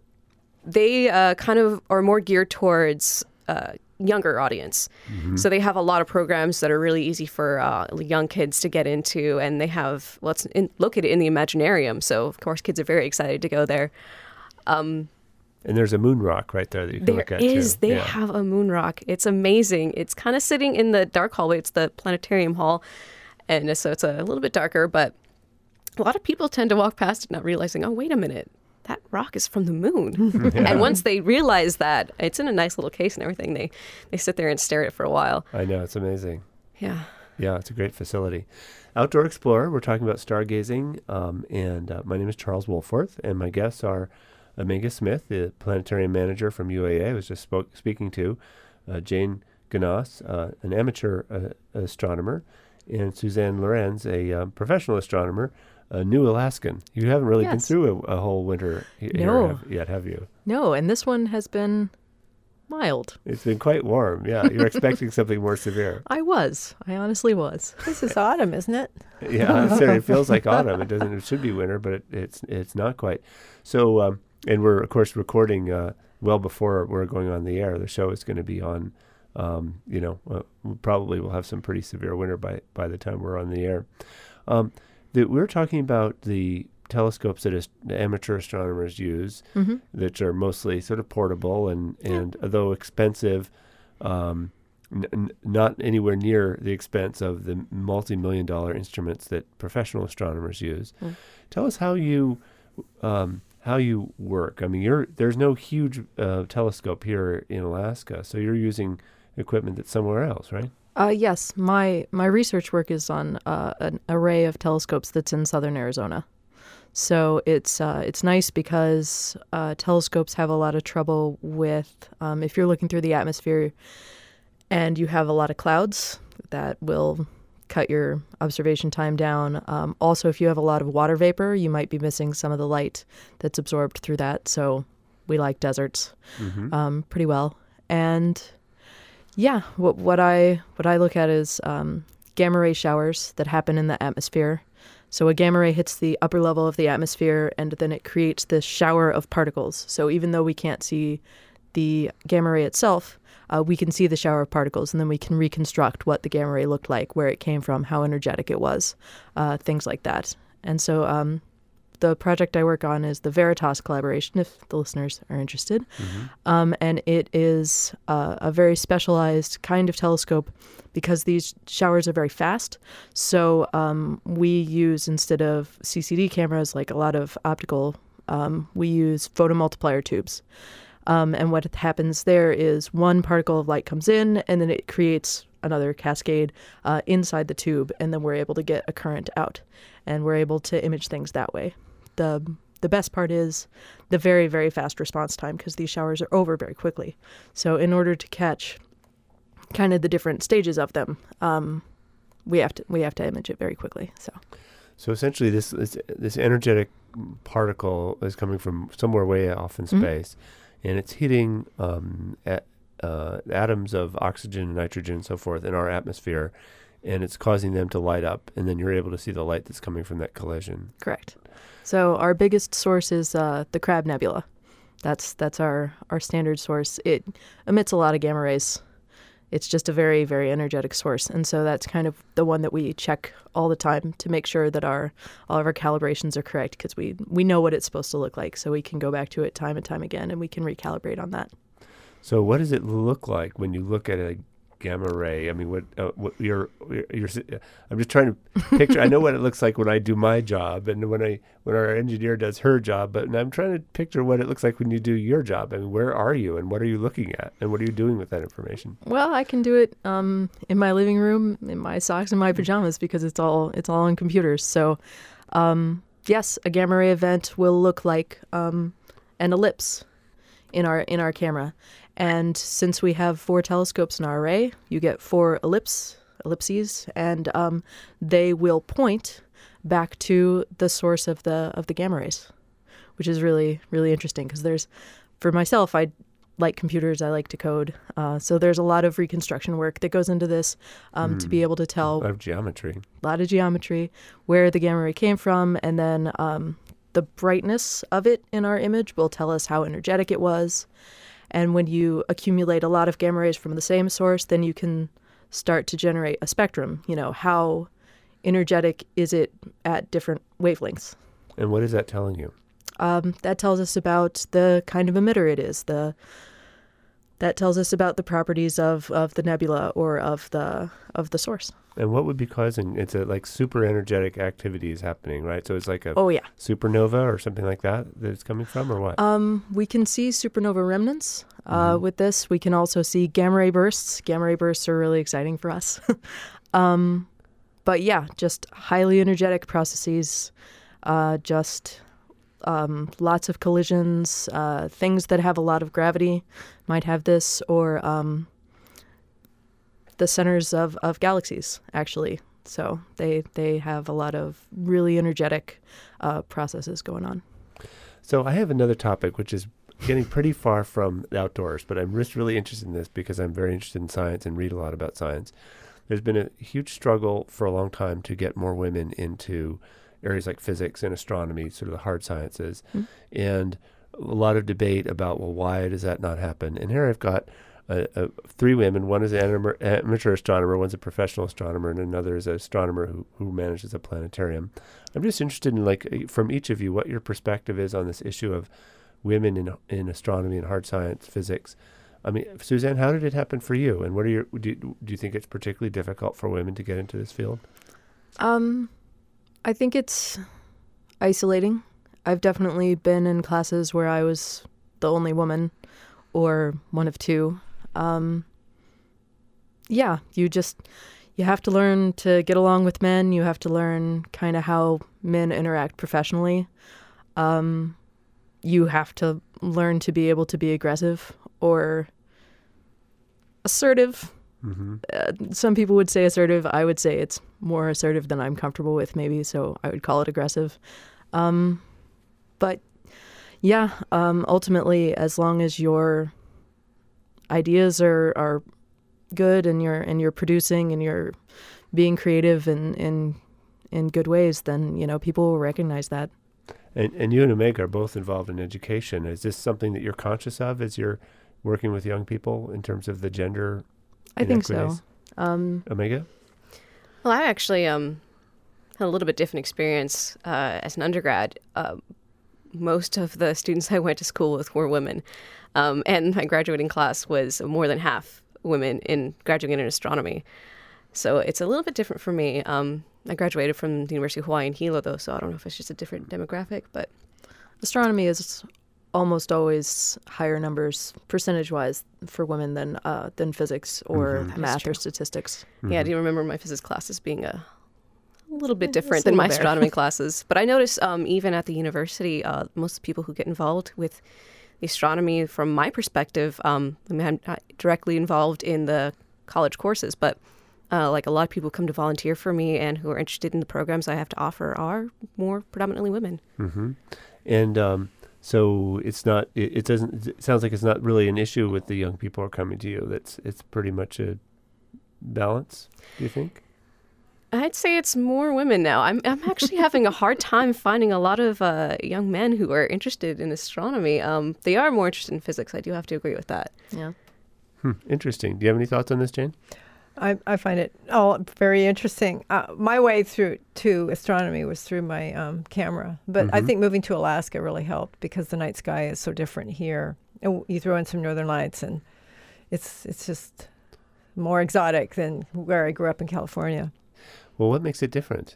they kind of are more geared towards younger audience. Mm-hmm. So they have a lot of programs that are really easy for young kids to get into, and they have, it's located in the Imaginarium. So of course, kids are very excited to go there. And there's a moon rock right there that you can look at too. They have a moon rock. It's amazing. It's kind of sitting in the dark hallway. It's the planetarium hall. And so it's a little bit darker, but a lot of people tend to walk past it not realizing, oh, wait a minute, that rock is from the moon. Yeah. And once they realize that, it's in a nice little case and everything, they sit there and stare at it for a while. I know. It's amazing. Yeah. Yeah, it's a great facility. Outdoor Explorer, we're talking about stargazing. And my name is Charles Wohlforth, and my guests are Omega Smith, the planetarium manager from UAA, I was just speaking to, Jane Ganass, an amateur astronomer, and Suzanne Lorenz, a professional astronomer, a new Alaskan. You haven't really been through a whole winter yet, have you? No, and this one has been mild. It's been quite warm, yeah. You're expecting something more severe. I honestly was. This is autumn, isn't it? Yeah, it feels like autumn. It should be winter, but it's not quite. So, and we're, of course, recording well before we're going on the air. The show is going to be on, probably we'll have some pretty severe winter by the time we're on the air. We're talking about the telescopes that amateur astronomers use, mm-hmm. that are mostly sort of portable and although expensive, not anywhere near the expense of the multi-million-dollar instruments that professional astronomers use. Mm. Tell us how you work. I mean, there's no huge telescope here in Alaska, so you're using equipment that's somewhere else, right? Yes, my research work is on an array of telescopes that's in southern Arizona. So it's nice because telescopes have a lot of trouble with if you're looking through the atmosphere and you have a lot of clouds, that will cut your observation time down. Also, if you have a lot of water vapor, you might be missing some of the light that's absorbed through that. So we like deserts pretty well. And yeah, what I look at is gamma ray showers that happen in the atmosphere. So a gamma ray hits the upper level of the atmosphere, and then it creates this shower of particles. So even though we can't see the gamma ray itself, we can see the shower of particles, and then we can reconstruct what the gamma ray looked like, where it came from, how energetic it was, things like that. And so the project I work on is the Veritas collaboration, if the listeners are interested. Mm-hmm. And it is a very specialized kind of telescope because these showers are very fast. So we use, instead of CCD cameras, like a lot of optical, we use photomultiplier tubes. And what happens there is one particle of light comes in, and then it creates another cascade inside the tube, and then we're able to get a current out, and we're able to image things that way. The best part is the very, very fast response time, because these showers are over very quickly. So in order to catch kind of the different stages of them, we have to image it very quickly. So essentially, this energetic particle is coming from somewhere way off in space, and it's hitting atoms of oxygen and nitrogen and so forth in our atmosphere, and it's causing them to light up, and then you're able to see the light that's coming from that collision. Correct. So our biggest source is the Crab Nebula. That's our standard source. It emits a lot of gamma rays. It's just a very, very energetic source. And so that's kind of the one that we check all the time to make sure that all of our calibrations are correct, because we know what it's supposed to look like. So we can go back to it time and time again, and we can recalibrate on that. So what does it look like when you look at a gamma ray? I mean, what you're I'm just trying to picture. I know what it looks like when I do my job, and when our engineer does her job, but I'm trying to picture what it looks like when you do your job. I mean, where are you, and what are you looking at, and what are you doing with that information? Well, I can do it in my living room, in my socks and my pajamas, because it's all on computers. So, yes, a gamma ray event will look like an ellipse in our camera. And since we have 4 telescopes in our array, you get 4 ellipses, and they will point back to the source of the gamma rays, which is really, really interesting, because for myself, I like computers, I like to code. So there's a lot of reconstruction work that goes into this to be able to tell a lot of geometry, where the gamma ray came from, and then the brightness of it in our image will tell us how energetic it was. And when you accumulate a lot of gamma rays from the same source, then you can start to generate a spectrum. You know, how energetic is it at different wavelengths? And what is that telling you? That tells us about the kind of emitter it is. That tells us about the properties of the nebula or of the source. And what would be causing it's like super energetic activities happening, right? So it's like a supernova or something like that it's coming from, or what? We can see supernova remnants with this. We can also see gamma ray bursts. Gamma ray bursts are really exciting for us. But yeah, just highly energetic processes, lots of collisions, things that have a lot of gravity might have this, or the centers of galaxies, actually. So they have a lot of really energetic processes going on. So I have another topic, which is getting pretty far from the outdoors, but I'm just really interested in this because I'm very interested in science and read a lot about science. There's been a huge struggle for a long time to get more women into areas like physics and astronomy, sort of the hard sciences, and a lot of debate about, well, why does that not happen? And here I've got 3 women. One is an amateur astronomer, one's a professional astronomer, and another is an astronomer who manages a planetarium. I'm just interested in, like, from each of you, what your perspective is on this issue of women in astronomy and hard science, physics. I mean, Suzanne, how did it happen for you? And what are do you think it's particularly difficult for women to get into this field? I think it's isolating. I've definitely been in classes where I was the only woman or one of 2. You have to learn to get along with men. You have to learn kind of how men interact professionally. You have to learn to be able to be aggressive or assertive. Some people would say assertive. I would say it's more assertive than I'm comfortable with, maybe, so I would call it aggressive. But yeah, ultimately, as long as your ideas are good and you're producing and you're being creative in good ways, then, you know, people will recognize that. And you and Omega are both involved in education. Is this something that you're conscious of as you're working with young people in terms of the gender I think so. Omega? Well, I actually had a little bit different experience as an undergrad. Most of the students I went to school with were women, and my graduating class was more than half women in graduating in astronomy. So it's a little bit different for me. I graduated from the University of Hawaii in Hilo, though, so I don't know if it's just a different demographic, but astronomy is almost always higher numbers percentage-wise for women than physics or math or statistics. Yeah, I do remember my physics classes being a little bit different a than my little bare. astronomy classes. But I notice even at the university, most people who get involved with the astronomy, from my perspective, I mean, I'm not directly involved in the college courses, but like a lot of people come to volunteer for me and who are interested in the programs I have to offer are more predominantly women. Mm-hmm. And so it's not. It doesn't. It sounds like it's not really an issue with the young people who are coming to you. It's pretty much a balance. Do you think? I'd say it's more women now. I'm actually having a hard time finding a lot of young men who are interested in astronomy. They are more interested in physics. I do have to agree with that. Yeah. Interesting. Do you have any thoughts on this, Jane? I find it all very interesting. My way to astronomy was through my camera, but I think moving to Alaska really helped because the night sky is so different here. And you throw in some northern lights, and it's just more exotic than where I grew up in California. Well, what makes it different?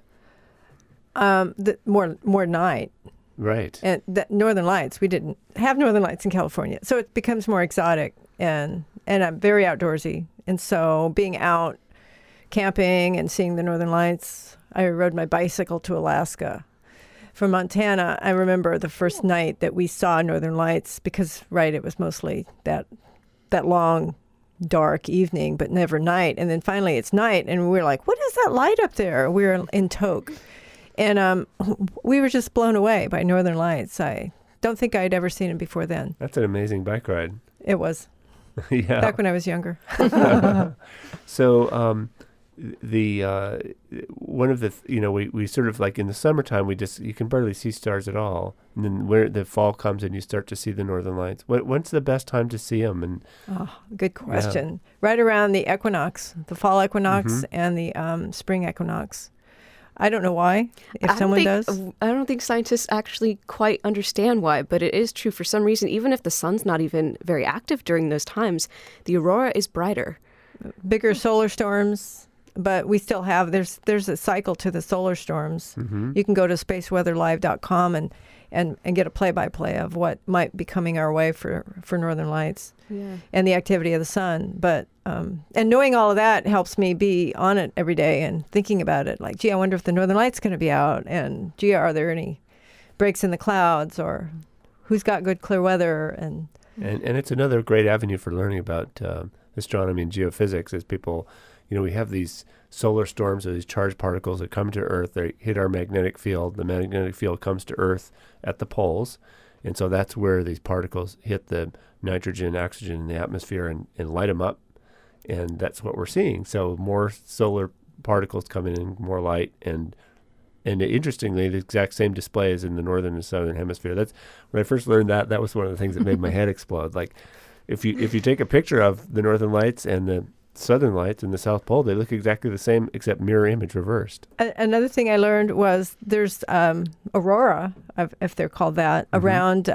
More night. Right. And the northern lights, we didn't have northern lights in California, so it becomes more exotic, and I'm very outdoorsy. And so being out camping and seeing the northern lights, I rode my bicycle to Alaska. From Montana, I remember the first night that we saw northern lights because, right, it was mostly that long, dark evening, but never night. And then finally it's night, and we were like, what is that light up there? We were in Tok. And we were just blown away by northern lights. I don't think I'd ever seen them before then. That's an amazing bike ride. It was. Yeah. Back when I was younger. So one of the we sort of like in the summertime you can barely see stars at all, and then where the fall comes and you start to see the northern lights. When's the best time to see them? And Good question. Right around the equinox, the fall equinox and the spring equinox. I don't know why. If someone does, I don't think scientists actually quite understand why, but it is true. For some reason, even if the sun's not even very active during those times, the aurora is brighter. bigger solar storms. But we still have, there's a cycle to the solar storms. You can go to spaceweatherlive.com and get a play-by-play of what might be coming our way for Northern Lights and the activity of the sun. But and knowing all of that helps me be on it every day and thinking about it. Like, gee, I wonder if the Northern Lights going to be out, and gee, are there any breaks in the clouds, or who's got good clear weather? And it's another great avenue for learning about astronomy and geophysics. As people, we have these solar storms or these charged particles that come to Earth. They hit our magnetic field. The magnetic field comes to Earth at the poles. And so that's where these particles hit the nitrogen, oxygen in the atmosphere and light them up. And that's what we're seeing. So more solar particles coming in, more light. And interestingly, the exact same display as in the northern and southern hemisphere. That's when I first learned that was one of the things that made my head explode. Like if you take a picture of the northern lights and the southern lights and the South Pole, they look exactly the same except mirror image reversed. Another thing I learned was there's aurora, if they're called that, around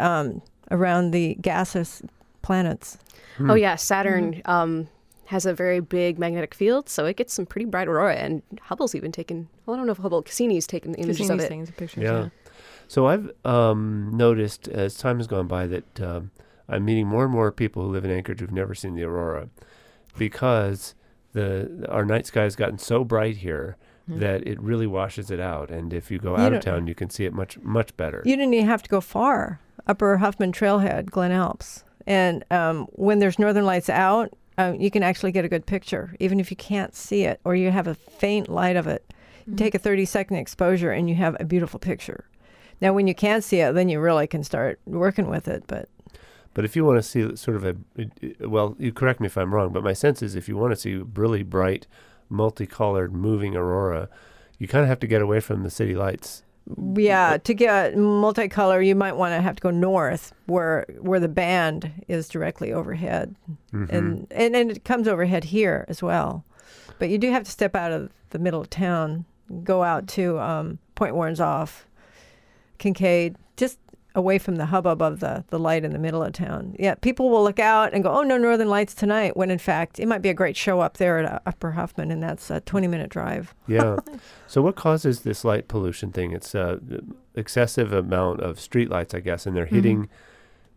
the gaseous planets. Oh yeah, Saturn has a very big magnetic field, so it gets some pretty bright aurora. And Hubble's even taken, well, I don't know if Hubble, Cassini's taken the images of it. Pictures, yeah. So I've noticed as time has gone by that I'm meeting more and more people who live in Anchorage who've never seen the aurora, because our night sky has gotten so bright here that it really washes it out. And if you go out of town, you can see it much, much better. You didn't even have to go far. Upper Huffman Trailhead, Glen Alps. And when there's northern lights out, you can actually get a good picture, even if you can't see it or you have a faint light of it. You take a 30-second exposure and you have a beautiful picture. Now, when you can't see it, then you really can start working with it. But if you want to see sort of well, you correct me if I'm wrong, but my sense is if you want to see really bright, multicolored, moving aurora, you kind of have to get away from the city lights. Yeah, to get multicolor, you might want to have to go north where the band is directly overhead. And it comes overhead here as well. But you do have to step out of the middle of town, go out to Point Warrenzoff, Kincaid, just away from the hubbub of the light in the middle of town. Yeah, people will look out and go, oh, no northern lights tonight, when in fact it might be a great show up there at Upper Huffman, and that's a 20-minute drive. Yeah. So what causes this light pollution thing? It's excessive amount of street lights, I guess, and they're hitting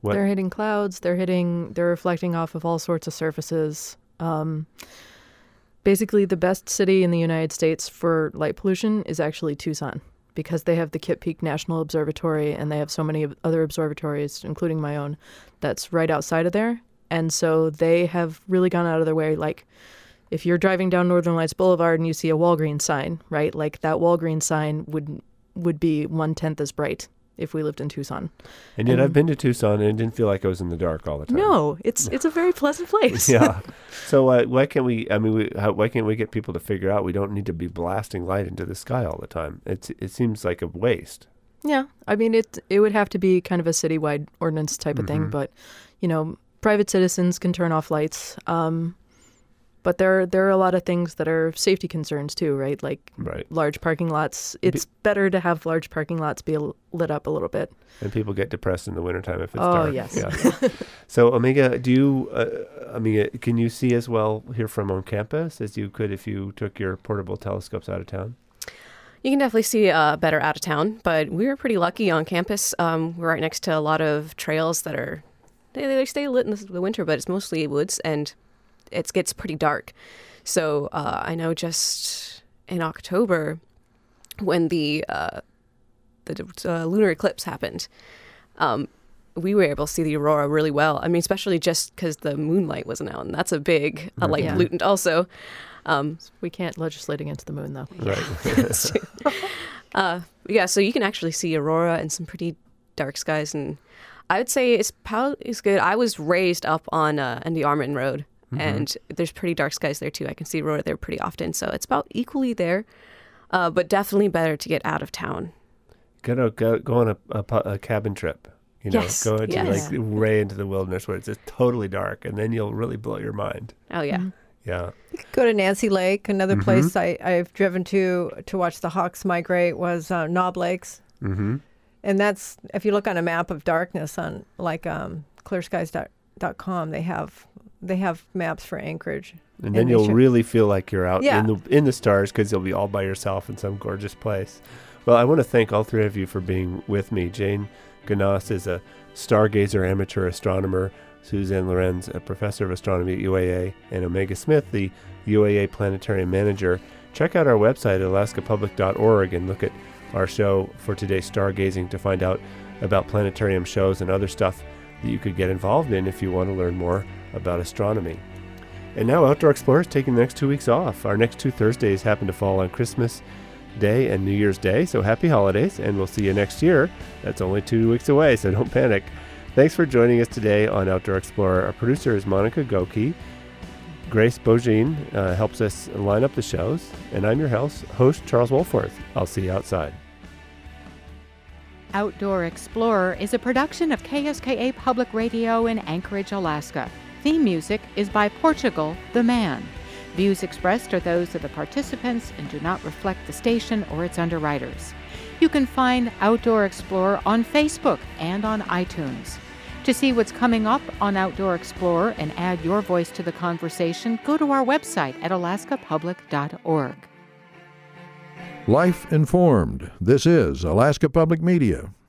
What? They're hitting clouds. They're reflecting off of all sorts of surfaces. Basically, the best city in the United States for light pollution is actually Tucson, because they have the Kitt Peak National Observatory, and they have so many other observatories, including my own, that's right outside of there. And so they have really gone out of their way. Like, if you're driving down Northern Lights Boulevard and you see a Walgreens sign, right? Like, that Walgreens sign would be 1/10 as bright if we lived in Tucson. And yet I've been to Tucson and it didn't feel like I was in the dark all the time. No, it's a very pleasant place. Yeah. So why can't we? I mean, why can't we get people to figure out we don't need to be blasting light into the sky all the time? It seems like a waste. Yeah, I mean, it would have to be kind of a citywide ordinance type of thing, but private citizens can turn off lights. But there are a lot of things that are safety concerns too, right? Like large parking lots. It's better to have large parking lots be lit up a little bit. And people get depressed in the wintertime if it's dark. Oh, yes. Yeah. So, Omega, can you see as well here from on campus as you could if you took your portable telescopes out of town? You can definitely see better out of town, but we were pretty lucky on campus. We're right next to a lot of trails that are, they stay lit in the winter, but it's mostly woods, and it gets pretty dark. So I know just in October when the lunar eclipse happened, we were able to see the aurora really well. I mean, especially just because the moonlight wasn't out, and that's a big light pollutant also. We can't legislate against the moon, though. Right. Yeah, so you can actually see aurora and some pretty dark skies, and I would say it's good. I was raised up on the Armin Road, and there's pretty dark skies there too. I can see aurora there pretty often, so it's about equally there, but definitely better to get out of town. Go on a cabin trip. Yes. Go into way into the wilderness where it's just totally dark, and then you'll really blow your mind. Oh yeah. Yeah. You could go to Nancy Lake. Another place I've driven to watch the hawks migrate was Knob Lakes. Mm-hmm. And that's, if you look on a map of darkness on like clearskies.com, they have maps for Anchorage. And then you'll really feel like you're out in the stars, because you'll be all by yourself in some gorgeous place. Well, I want to thank all three of you for being with me. Jane Ganas is a stargazer amateur astronomer. Suzanne Lorenz, a professor of astronomy at UAA, and Omega Smith, the UAA planetarium manager. Check out our website at alaskapublic.org and look at our show for today's stargazing to find out about planetarium shows and other stuff that you could get involved in if you want to learn more about astronomy. And now Outdoor Explorer is taking the next 2 weeks off. Our next 2 Thursdays happen to fall on Christmas Day and New Year's Day, so happy holidays, and we'll see you next year. That's only 2 weeks away, so don't panic. Thanks for joining us today on Outdoor Explorer. Our producer is Monica Goki. Grace Bogine helps us line up the shows. And I'm your host, Charles Wolforth. I'll see you outside. Outdoor Explorer is a production of KSKA Public Radio in Anchorage, Alaska. Theme music is by Portugal the Man. Views expressed are those of the participants and do not reflect the station or its underwriters. You can find Outdoor Explorer on Facebook and on iTunes. To see what's coming up on Outdoor Explorer and add your voice to the conversation, go to our website at alaskapublic.org. Life informed. This is Alaska Public Media.